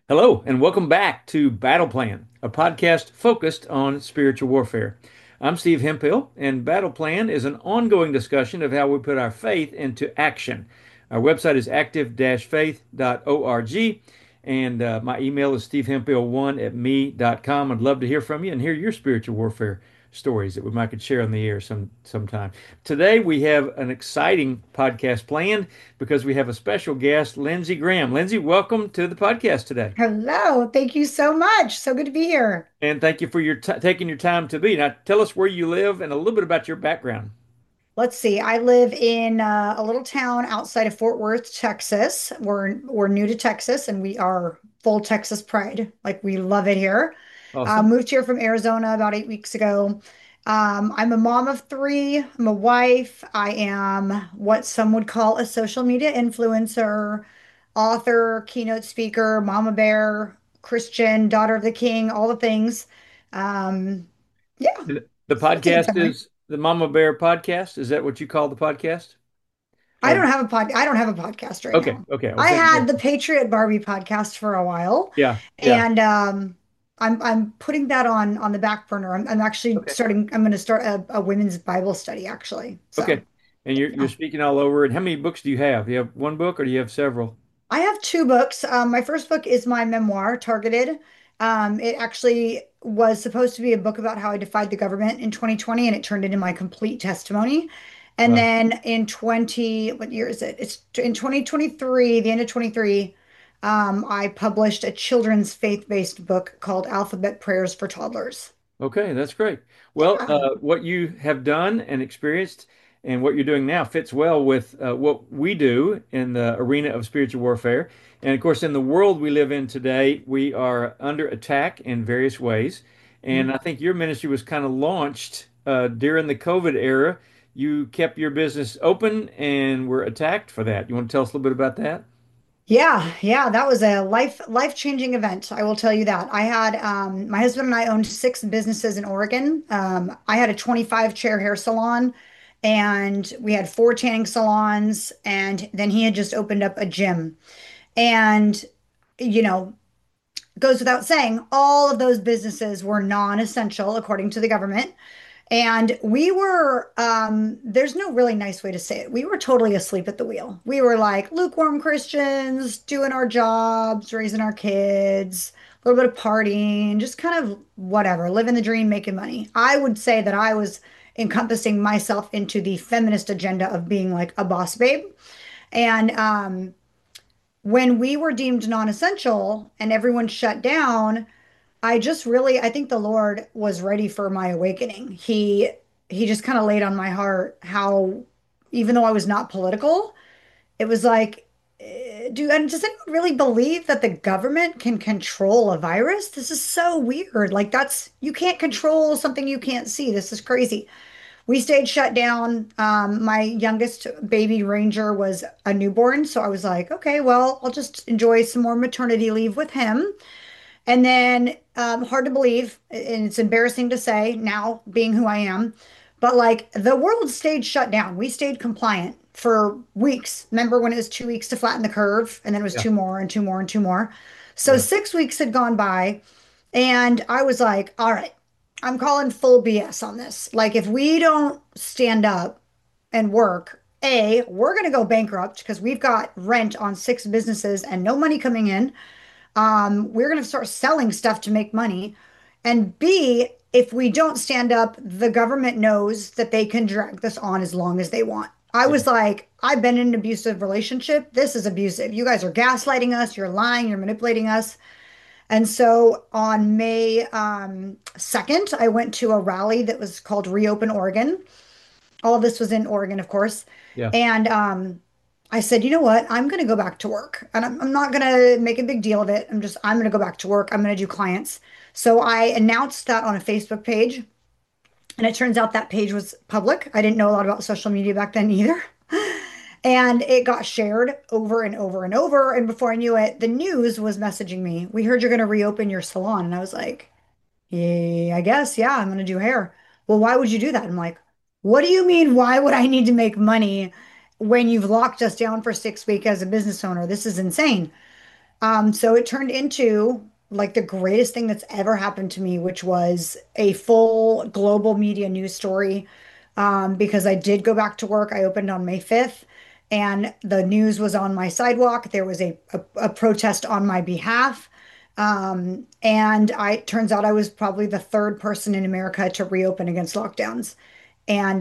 Hello, and welcome back to Battle Plan, a podcast focused on spiritual warfare. I'm Steve Hemphill, and Battle Plan is an ongoing discussion of how we put our faith into action. Our website is active-faith.org, and my email is stevehemphill1 at me.com. I'd love to hear from you and hear your spiritual warfare stories that we might could share on the air sometime. Today we have an exciting podcast planned because we have a special guest, Lindsey Graham. Lindsey, welcome to the podcast today. Hello, thank you so much. So good to be here. And thank you for your taking your time to be. Now, tell us where you live and a little bit about your background. Let's see. I live in a little town outside of Fort Worth, Texas. We're new to Texas, and we are full Texas pride. Like we love it here. Awesome. Moved here from Arizona about 8 weeks ago. I'm a mom of three. I'm a wife. I am what some would call a social media influencer, author, keynote speaker, mama bear, Christian, daughter of the king, all the things. Um, yeah, The that's a good podcast summary. is the Mama Bear podcast. Is that what you call the podcast? Or I don't have a podcast right okay, now. okay. I was I thinking, had the Patriot Barbie podcast for a while, yeah, yeah. and I'm putting that on the back burner. I'm actually Okay, starting. I'm going to start a women's Bible study actually. So okay. And you're yeah. speaking all over. And how many books do you have? Do you have one book or do you have several? I have two books. My first book is my memoir, Targeted. It actually was supposed to be a book about how I defied the government in 2020, and it turned into my complete testimony. And Wow. then in 20, what year is it? It's in 2023, the end of 23, I published a children's faith-based book called Alphabet Prayers for Toddlers. Okay, that's great. Well, Yeah. what you have done and experienced and what you're doing now fits well with what we do in the arena of spiritual warfare. And of course, in the world we live in today, we are under attack in various ways. And I think your ministry was kind of launched during the COVID era. You kept your business open and were attacked for that. You want to tell us a little bit about that? Yeah, that was a life-changing event. I will tell you that. I had my husband and I owned six businesses in Oregon. I had a 25 chair hair salon, and we had four tanning salons, and then he had just opened up a gym. And you know, goes without saying, all of those businesses were non-essential according to the government. And we were, there's no really nice way to say it. We were totally asleep at the wheel. We were like lukewarm Christians, doing our jobs, raising our kids, a little bit of partying, just kind of whatever, living the dream, making money. I would say that I was encompassing myself into the feminist agenda of being like a boss babe. And when we were deemed non-essential and everyone shut down, I think the Lord was ready for my awakening. He just kind of laid on my heart how even though I was not political, it was like does anyone really believe that the government can control a virus? This is so weird. Like that's you can't control something you can't see. This is crazy. We stayed shut down. My youngest baby Ranger was a newborn, so I was like, okay, well, I'll just enjoy some more maternity leave with him. And then, hard to believe, and it's embarrassing to say now, being who I am, but like the world stayed shut down. We stayed compliant for weeks. Remember when it was 2 weeks to flatten the curve, and then it was Yeah, two more and two more and two more. So yeah. 6 weeks had gone by, and I was like, all right, I'm calling full BS on this. Like, if we don't stand up and work, A, we're going to go bankrupt because we've got rent on six businesses and no money coming in. We're going to start selling stuff to make money. And B, if we don't stand up, the government knows that they can drag this on as long as they want. I Yeah. was like, I've been in an abusive relationship. This is abusive. You guys are gaslighting us. You're lying. You're manipulating us. And so on May 2nd, I went to a rally that was called Reopen Oregon. All of this was in Oregon, of course. Yeah. And I said, you know what? I'm going to go back to work. And I'm not going to make a big deal of it. I'm going to go back to work. I'm going to do clients. So I announced that on a Facebook page. And it turns out that page was public. I didn't know a lot about social media back then either. And it got shared over and over and over. And before I knew it, the news was messaging me. We heard you're going to reopen your salon. And I was like, yeah, I guess. Yeah, I'm going to do hair. Well, why would you do that? I'm like, what do you mean? Why would I need to make money when you've locked us down for 6 weeks as a business owner? This is insane. So it turned into like the greatest thing that's ever happened to me, which was a full global media news story. Because I did go back to work. I opened on May 5th, and the news was on my sidewalk. There was a protest on my behalf. And turns out I was probably the third person in America to reopen against lockdowns. And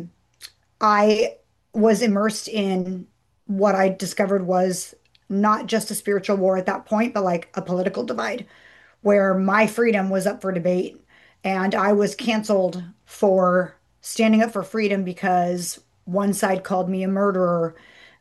I was immersed in what I discovered was not just a spiritual war at that point, but like a political divide where my freedom was up for debate. And I was canceled for standing up for freedom because one side called me a murderer,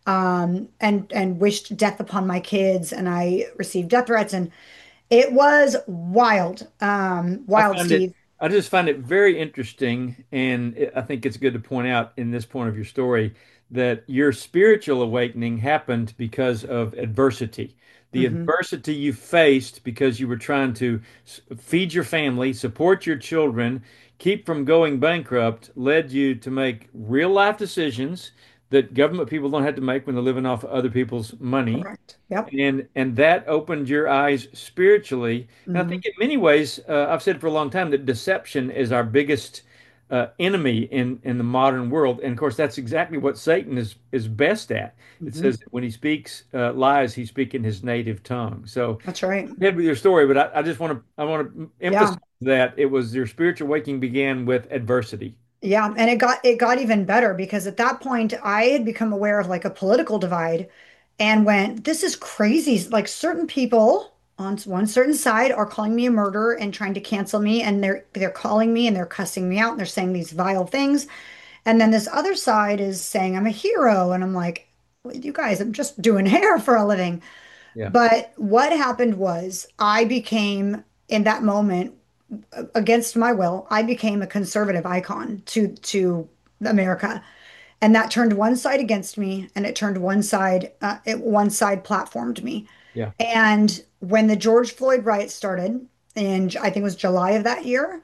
and wished death upon my kids, and I received death threats, and it was wild, I wild, find it, Steve. I just find it very interesting, and I think it's good to point out in this point of your story that your spiritual awakening happened because of adversity. The Hmm. adversity you faced because you were trying to feed your family, support your children, keep from going bankrupt, led you to make real life decisions that government people don't have to make when they're living off other people's money, Correct. Yep. and that opened your eyes spiritually. And I Hmm. think in many ways, I've said for a long time that deception is our biggest enemy in the modern world. And of course, that's exactly what Satan is best at. It Hmm. says that when he speaks lies, he speaks in his native tongue. So That's right. ahead with your story, but I just want to emphasize Yeah. that it was your spiritual awakening began with adversity. Yeah, and it got even better because at that point I had become aware of like a political divide and went, this is crazy. Like certain people on one certain side are calling me a murderer and trying to cancel me, and they're calling me and they're cussing me out and they're saying these vile things. And then this other side is saying I'm a hero, and I'm like, well, you guys, I'm just doing hair for a living. Yeah, But what happened was I became in that moment against my will, I became a conservative icon to America, and that turned one side against me, and it turned one side platformed me. yeah, And when the George Floyd riots started, and I think it was July of that year,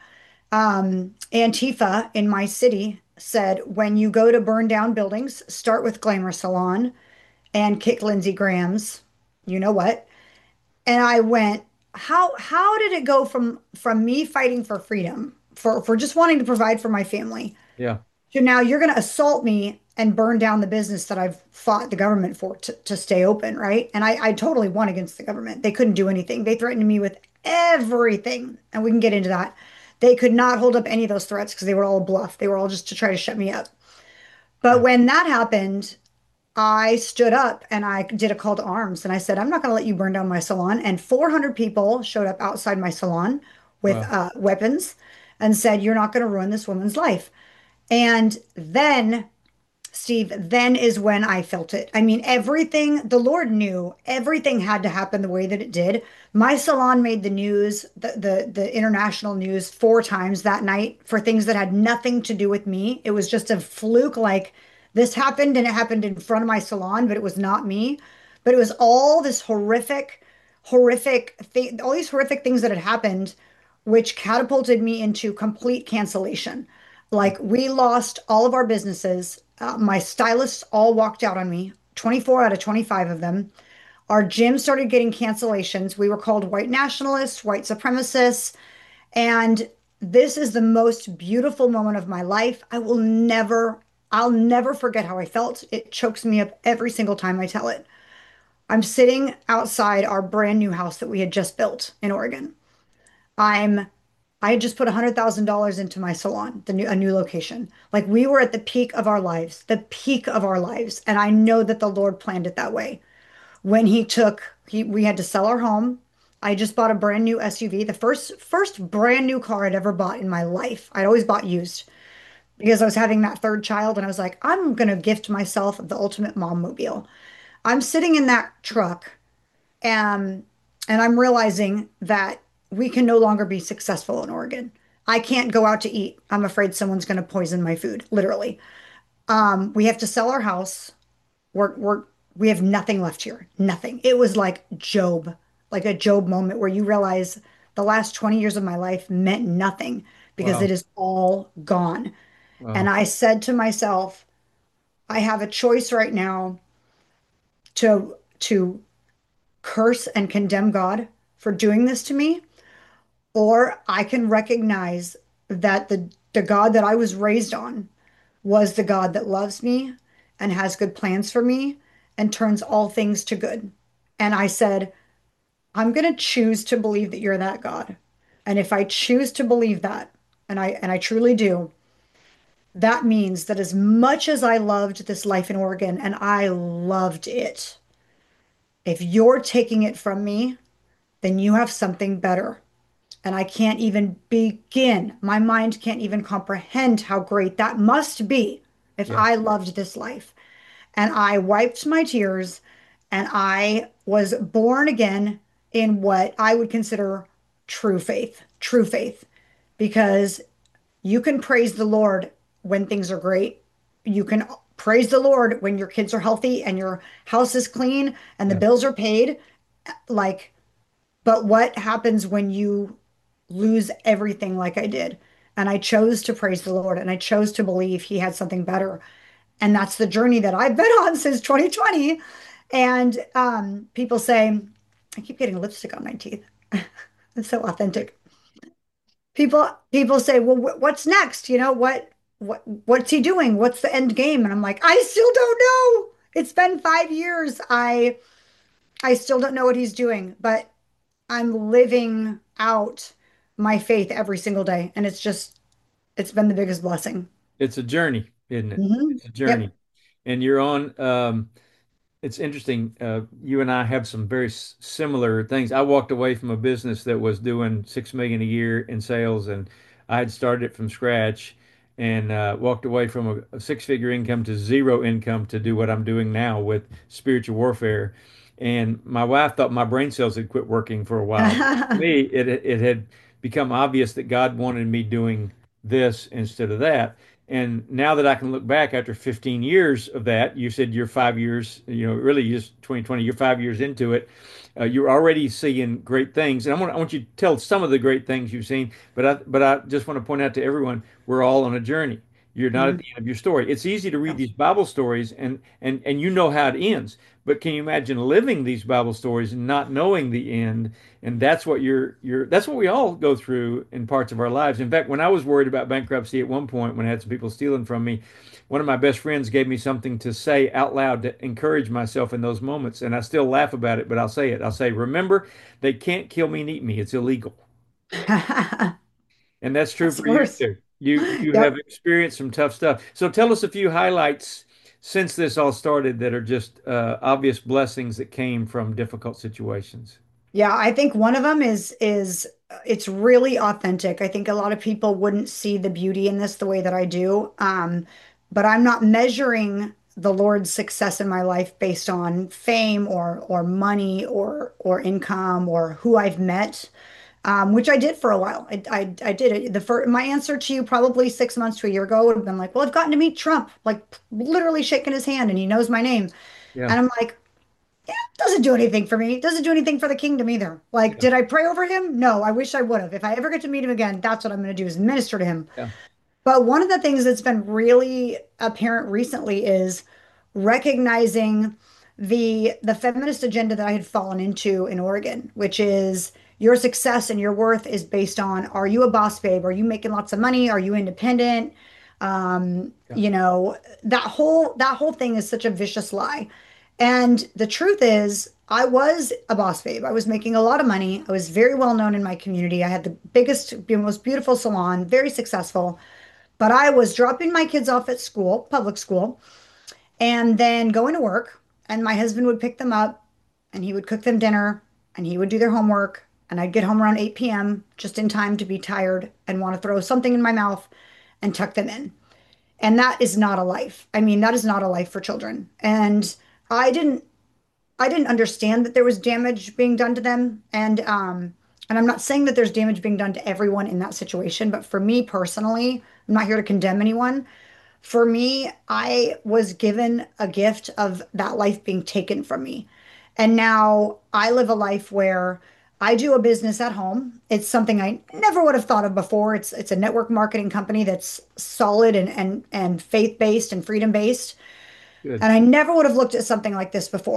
Antifa in my city said, when you go to burn down buildings, start with Glamour Salon and kick Lindsey Graham's, you know what? And I went, how did it go from me fighting for freedom, for just wanting to provide for my family, yeah. to now you're going to assault me and burn down the business that I've fought the government for to stay open, right? And I totally won against the government. They couldn't do anything. They threatened me with everything, and we can get into that. They could not hold up any of those threats because they were all a bluff. They were all just to try to shut me up. But Wow. when that happened, I stood up and I did a call to arms, and I said, I'm not going to let you burn down my salon. And 400 people showed up outside my salon with Wow. weapons and said, you're not going to ruin this woman's life. And then, Steve, then is when I felt it. I mean, everything, the Lord knew everything had to happen the way that it did. My salon made the news, the international news, 4 times that night for things that had nothing to do with me. It was just a fluke, like this happened and it happened in front of my salon, but it was not me. But it was all this horrific thing, all these horrific things that had happened, which catapulted me into complete cancellation. Like we lost all of our businesses. My stylists all walked out on me, 24 out of 25 of them. Our gym started getting cancellations. We were called white nationalists, white supremacists. And this is the most beautiful moment of my life. I'll never forget how I felt. It chokes me up every single time I tell it. I'm sitting outside our brand new house that we had just built in Oregon. I'm I had just put $100,000 into my salon, a new location. Like we were at the peak of our lives, the peak of our lives, and I know that the Lord planned it that way. When we had to sell our home. I just bought a brand new SUV, the first brand new car I'd ever bought in my life. I'd always bought used because I was having that third child, and I was like, I'm gonna gift myself the ultimate mom mobile. I'm sitting in that truck, um, and I'm realizing that we can no longer be successful in Oregon. I can't go out to eat. I'm afraid someone's going to poison my food, literally. We have to sell our house. We're we have nothing left here. Nothing. It was like Job, like a Job moment where you realize the last 20 years of my life meant nothing because it Wow. is all gone. And Wow. I said to myself, I have a choice right now to curse and condemn God for doing this to me, or I can recognize that the God that I was raised on was the God that loves me and has good plans for me and turns all things to good. And I said, I'm going to choose to believe that you're that God. And if I choose to believe that, and I truly do, that means that as much as I loved this life in Oregon and I loved it, if you're taking it from me, then you have something better. And I can't even begin, my mind can't even comprehend how great that must be if Yeah. I loved this life. And I wiped my tears and I was born again in what I would consider true faith, because you can praise the Lord when things are great. You can praise the Lord when your kids are healthy and your house is clean and the Yeah. bills are paid. Like, but what happens when you lose everything like I did? And I chose to praise the Lord and I chose to believe He had something better. And that's the journey that I've been on since 2020. And people say, I keep getting lipstick on my teeth. It's so authentic. People say, well, what's next? What's he doing? What's the end game? And I'm like, I still don't know. It's been 5 years. I still don't know what he's doing, but I'm living out my faith every single day. And it's been the biggest blessing. It's a journey, isn't it? It's a Yep. journey. And you're on, it's interesting. You and I have some very similar things. I walked away from a business that was doing 6 million a year in sales, and I had started it from scratch, and walked away from a six-figure income to zero income to do what I'm doing now with spiritual warfare. And my wife thought my brain cells had quit working for a while. To me, it had become obvious that God wanted me doing this instead of that. And now that I can look back after 15 years of that, you said you're 5 years, really just 2020, you're 5 years into it. You're already seeing great things. And I want you to tell some of the great things you've seen, but I just want to point out to everyone, we're all on a journey. You're not at Mhm. the end of your story. It's easy to read Yeah. these Bible stories and you know how it ends. But can you imagine living these Bible stories and not knowing the end? And that's what that's what we all go through in parts of our lives. In fact, when I was worried about bankruptcy at one point, when I had some people stealing from me, one of my best friends gave me something to say out loud to encourage myself in those moments. And I still laugh about it, but I'll say it. I'll say, remember, they can't kill me and eat me. It's illegal. And that's true That's for the you worst. too. You have Yep. experienced some tough stuff. So tell us a few highlights since this all started that are just obvious blessings that came from difficult situations. Yeah, I think one of them is it's really authentic. I think a lot of people wouldn't see the beauty in this the way that I do. But I'm not measuring the Lord's success in my life based on fame or money or income or who I've met, which I did for a while. I did it. My answer to you probably 6 months to a year ago would have been like, well, I've gotten to meet Trump, like literally shaking his hand and he knows my name. Yeah. And I'm like, doesn't do anything for me. Doesn't do anything for the kingdom either. Like, Yeah. did I pray over him? No, I wish I would have. If I ever get to meet him again, that's what I'm going to do is minister to him. Yeah. But one of the things that's been really apparent recently is recognizing the feminist agenda that I had fallen into in Oregon, which is your success and your worth is based on, are you a boss babe? Are you making lots of money? Are you independent? Yeah. That whole thing is such a vicious lie. And the truth is, I was a boss babe. I was making a lot of money. I was very well known in my community. I had the biggest, most beautiful salon, very successful. But I was dropping my kids off at school, public school, and then going to work. And my husband would pick them up and he would cook them dinner and he would do their homework. And I'd get home around 8 p.m. just in time to be tired and want to throw something in my mouth and tuck them in. And that is not a life. I mean, that is not a life for children. And I didn't I didn't understand that there was damage being done to them. And I'm not saying that there's damage being done to everyone in that situation, but for me personally, I'm not here to condemn anyone. For me, I was given a gift of that life being taken from me. And now I live a life where I do a business at home. It's something I never would have thought of before. It's a network marketing company that's solid and faith-based and freedom-based. Good. And I never would have looked at something like this before.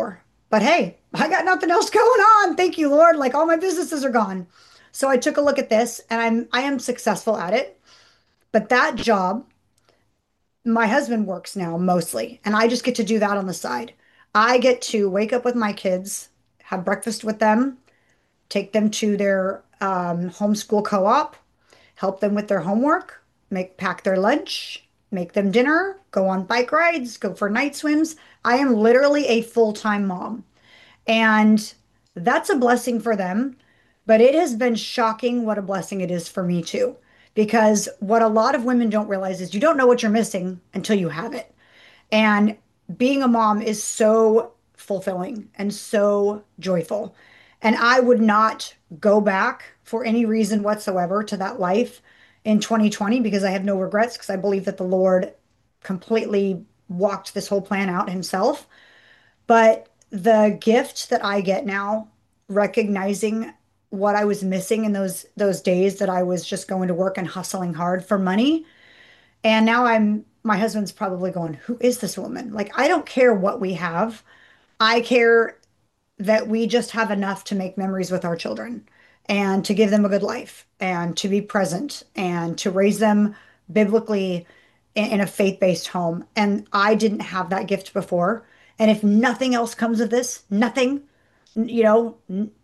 But hey, I got nothing else going on. Thank you, Lord. Like all my businesses are gone. So I took a look at this and I am successful at it. But that job, my husband works now mostly, and I just get to do that on the side. I get to wake up with my kids, have breakfast with them, take them to their homeschool co-op, help them with their homework, pack their lunch, make them dinner, go on bike rides, go for night swims. I am literally a full-time mom. And that's a blessing for them. But it has been shocking what a blessing it is for me too. Because what a lot of women don't realize is you don't know what you're missing until you have it. And being a mom is so fulfilling and so joyful. And I would not go back for any reason whatsoever to that life in 2020 because I have no regrets because I believe that the Lord completely walked this whole plan out himself. But the gift that I get now, recognizing what I was missing in those days that I was just going to work and hustling hard for money, and now my husband's probably going, who is this woman? Like, I don't care what we have. I care that we just have enough to make memories with our children and to give them a good life and to be present and to raise them biblically in a faith-based home. And I didn't have that gift before. And if nothing else comes of this, nothing, you know,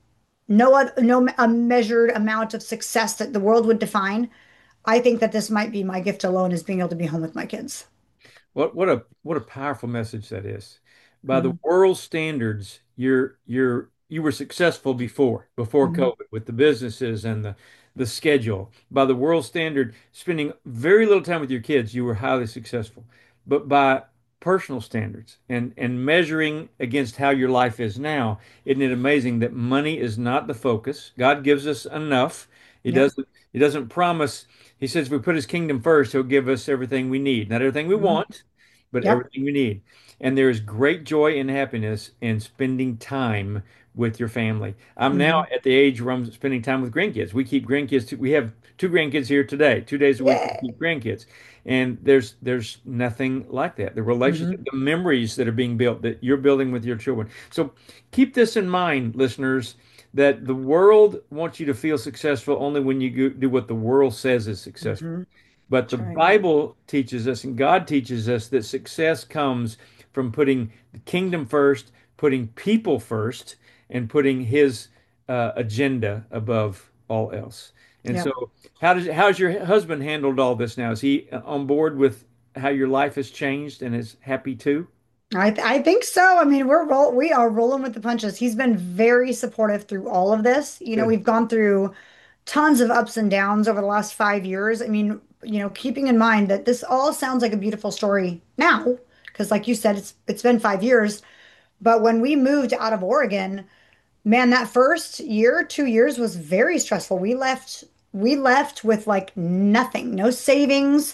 no a measured amount of success that the world would define, I think that this might be my gift alone is being able to be home with my kids. What a powerful message that is. By the Mhm, world standards, you were successful before mhm. COVID with the businesses and the schedule. By the world standard, spending very little time with your kids, you were highly successful. But by personal standards and measuring against how your life is now, isn't it amazing that money is not the focus? God gives us enough. He Yep. doesn't promise. He says if we put his kingdom first, he'll give us everything we need. Not everything we Mhm. want, but Yep. everything we need. And there is great joy and happiness in spending time with your family. I'm now Mhm. at the age where I'm spending time with grandkids. We keep grandkids. We have two grandkids here today. 2 days a week we Yeah. keep grandkids, and there's nothing like that. The relationship, Mhm. the memories that are being built that you're building with your children. So keep this in mind, listeners. That the world wants you to feel successful only when you do what the world says is successful. Mhm. But the That's right. Bible teaches us and God teaches us that success comes from putting the kingdom first, putting people first, and putting his agenda above all else. And Yep. so, how's your husband handled all this now? Is he on board with how your life has changed and is happy too? I think so. I mean, we are rolling with the punches. He's been very supportive through all of this. Good. We've gone through tons of ups and downs over the last 5 years. I mean, keeping in mind that this all sounds like a beautiful story now, because like you said, it's been 5 years. But when we moved out of Oregon, man, that first year, 2 years was very stressful. We left with like nothing, no savings,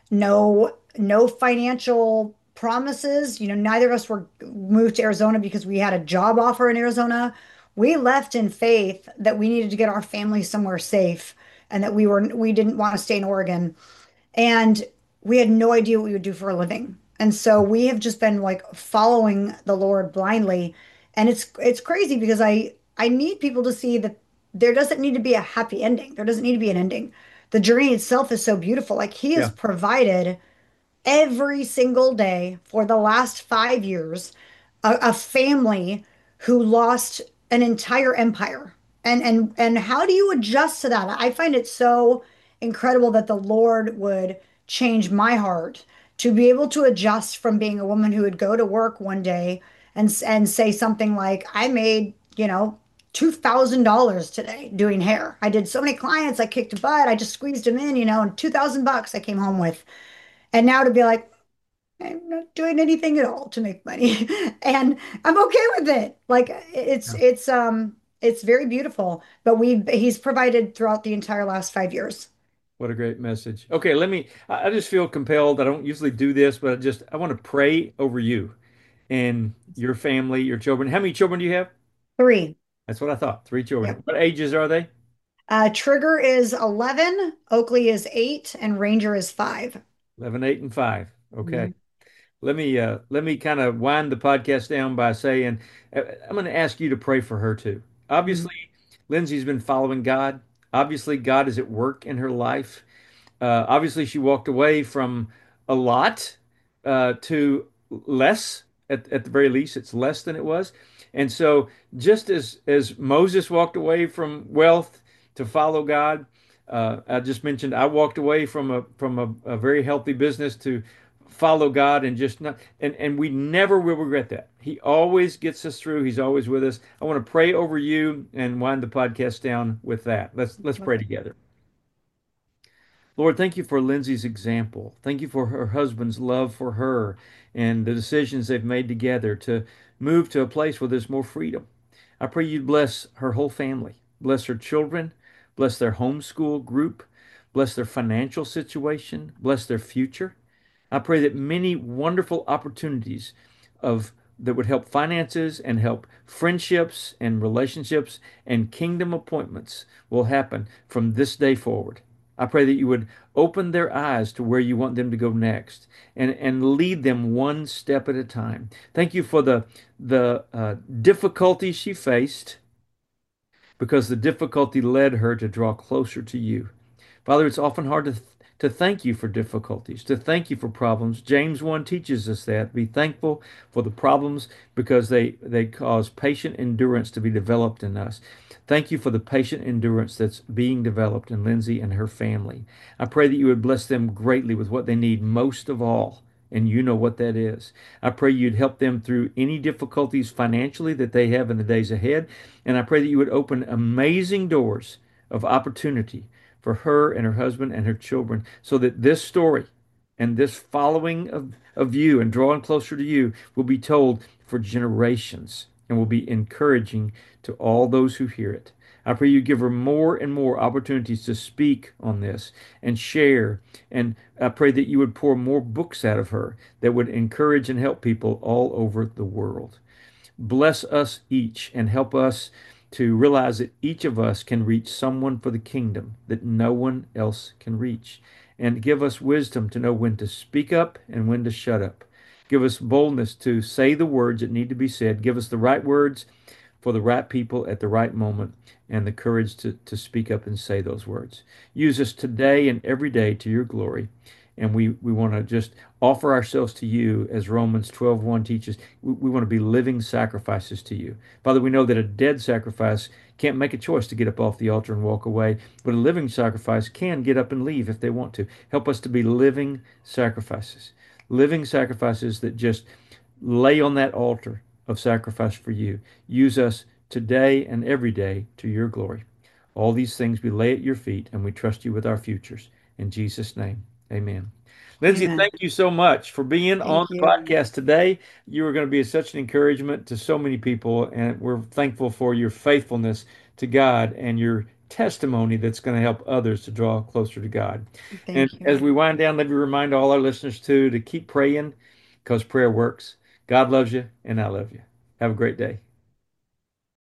no financial promises. Neither of us were moved to Arizona because we had a job offer in Arizona. We left in faith that we needed to get our family somewhere safe and that we didn't want to stay in Oregon. And we had no idea what we would do for a living. And so we have just been like following the Lord blindly. And it's crazy because I need people to see that there doesn't need to be a happy ending. There doesn't need to be an ending. The journey itself is so beautiful. Like he has Yeah. provided every single day for the last 5 years a family who lost an entire empire. And how do you adjust to that? I find it so incredible that the Lord would change my heart to be able to adjust from being a woman who would go to work one day and say something like, I made, $2,000 today doing hair. I did so many clients, I kicked butt, I just squeezed them in, and $2,000 I came home with. And now to be like, I'm not doing anything at all to make money. And I'm okay with it. Like it's very beautiful. But he's provided throughout the entire last 5 years. What a great message. Okay, I just feel compelled. I don't usually do this, but I want to pray over you and your family, your children. How many children do you have? 3. That's what I thought. Three children. Yep. What ages are they? Trigger is 11, Oakley is 8, and Ranger is 5. 11, 8, and 5. Okay. Mhm. let me kind of wind the podcast down by saying I'm going to ask you to pray for her too. Mm. Obviously, Lindsay's been following God. Obviously, God is at work in her life. Obviously, she walked away from a lot to less. At the very least, it's less than it was. And so, just as Moses walked away from wealth to follow God, I just mentioned I walked away from a very healthy business to follow God and just not and we never will regret that. He always gets us through. He's always with us. I want to pray over you and wind the podcast down with that. Let's pray together. Lord, thank you for Lindsay's example. Thank you for her husband's love for her and the decisions they've made together to move to a place where there's more freedom. I pray you bless her whole family, bless her children, bless their homeschool group, bless their financial situation, bless their future. I pray that many wonderful opportunities of that would help finances and help friendships and relationships and kingdom appointments will happen from this day forward. I pray that you would open their eyes to where you want them to go next and lead them one step at a time. Thank you for the difficulties she faced because the difficulty led her to draw closer to you. Father, it's often hard to thank you for difficulties, to thank you for problems. James 1 teaches us that. Be thankful for the problems because they cause patient endurance to be developed in us. Thank you for the patient endurance that's being developed in Lindsay and her family. I pray that you would bless them greatly with what they need most of all. And you know what that is. I pray you'd help them through any difficulties financially that they have in the days ahead. And I pray that you would open amazing doors of opportunity for her and her husband and her children so that this story and this following of you and drawing closer to you will be told for generations and will be encouraging to all those who hear it. I pray you give her more and more opportunities to speak on this and share. And I pray that you would pour more books out of her that would encourage and help people all over the world. Bless us each and help us to realize that each of us can reach someone for the kingdom that no one else can reach. And give us wisdom to know when to speak up and when to shut up. Give us boldness to say the words that need to be said. Give us the right words for the right people at the right moment and the courage to speak up and say those words. Use us today and every day to your glory. And we want to just offer ourselves to you as Romans 12:1 teaches. We want to be living sacrifices to you. Father, we know that a dead sacrifice can't make a choice to get up off the altar and walk away, but a living sacrifice can get up and leave if they want to. Help us to be living sacrifices that just lay on that altar of sacrifice for you. Use us today and every day to your glory. All these things we lay at your feet and we trust you with our futures. In Jesus' name, amen. Lindsay, Amen. thank you so much for being on Thank the you. podcast today. You are going to be such an encouragement to so many people, and we're thankful for your faithfulness to God and your testimony that's going to help others to draw closer to God. And Thank as you. we wind down, let me remind all our listeners too to keep praying because prayer works. God loves you, and I love you. Have a great day.